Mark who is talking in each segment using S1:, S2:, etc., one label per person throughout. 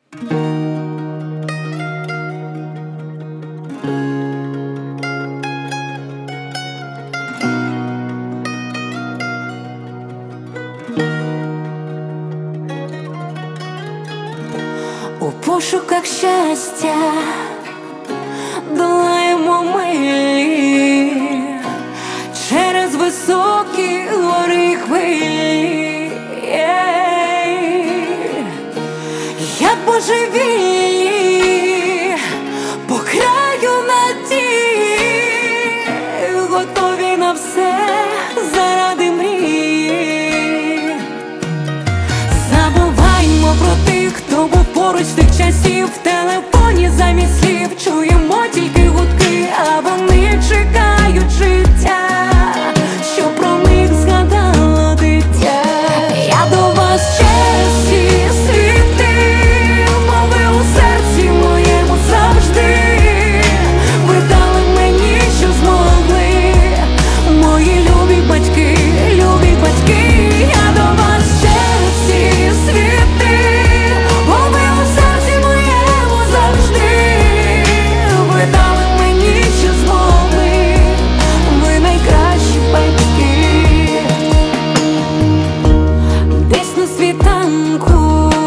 S1: У пошуках щастя долаємо милі через високі гори й хвилі. Як божевільні по краю надії, готові на все заради мрії. Забуваймо про тих, хто був поруч з тих часів. В телефоні замість слів чуємо тільки гудки, а вони чекають життя, що про них згадало дитя. Я до вас через всі світи, бо ви у серці моєму завжди. Ви дали мені, що змогли, мої любі батьки, любі батьки. Я до вас через всі світи, бо ви у серці моєму завжди. Ви дали мені, що змогли, ви найкращі батьки. Десь на світанку,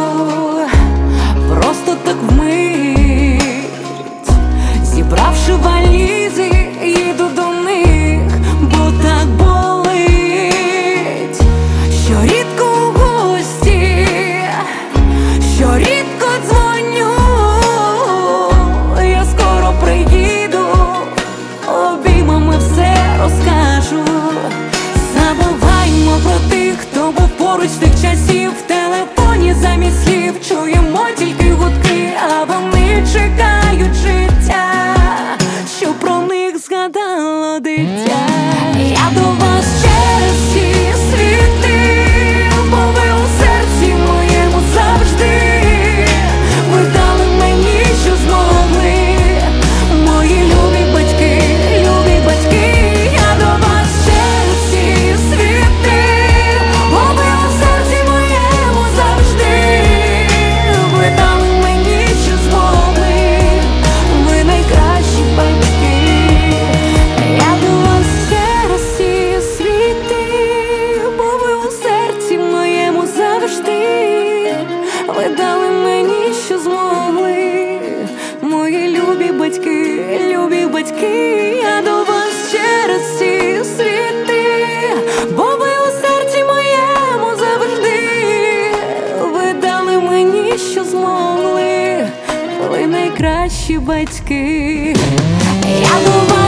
S1: просто так вмить, зібравши валізи, їду до них, бо так болить. Що рідко у гості, що рідко дзвоню, я скоро приїду, обіймами все розкажу. Забуваймо про тих, хто був поруч з тих часів. В телефоні замість слів чуємо тільки гудки, а вони чекають життя, що про них згадало дитя. Я до вас через всі світи, бо ви у серці моєму завжди. Ви дали мені, що змогли, мої любі батьки, любі батьки. Я до вас через всі світи, бо ви у серці моєму завжди. Ви дали мені, що змогли, ви найкращі батьки. Я до вас через всі світи, бо ви у серці моєму завжди. Ви дали мені, що змогли, мої любі батьки, любі батьки. Я до вас через всі світи, бо ви у серці моєму завжди. Ви дали мені, що змогли, ви найкращі батьки. Я до вас